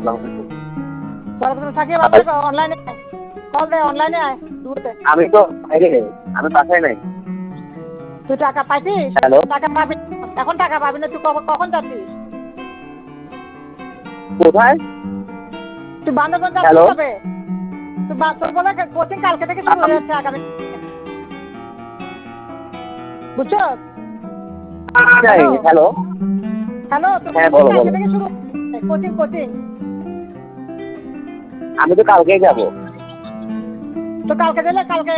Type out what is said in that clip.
সরকার থাকে বাবা অনলাইনে কল দে অনলাইনে আয় দূরতে আমি তো বাইরে নেই, আমি বাসায় নাই। তুই টাকা পাইছিস? হ্যালো, টাকা পাবি এখন, টাকা পাবি না তুই কখন যাচ্ছিস? কোথায়? তুই বান্দরবান যাচ্ছিস হ্যালো, কবে? তোর বলে কোচিং কালকে থেকে শুরু হয়ে যাচ্ছে আগামী, বুঝছো? হ্যালো, হ্যালো, তোর হ্যাঁ কোচিং বলো কালকে বলো। থেকে শুরু, কোচিং আমি তো কালকেই যাবো। তো কালকে দিলে কালকে